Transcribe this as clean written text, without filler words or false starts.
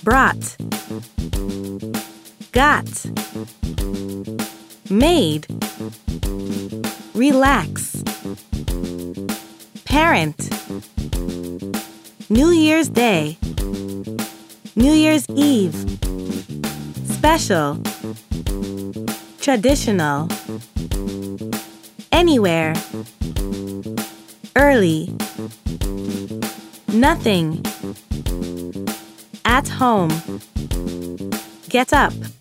brought, got, made, relax, parent, New Year's Day, New Year's Eve, special, traditional, anywhere, early, nothing, at home, get up.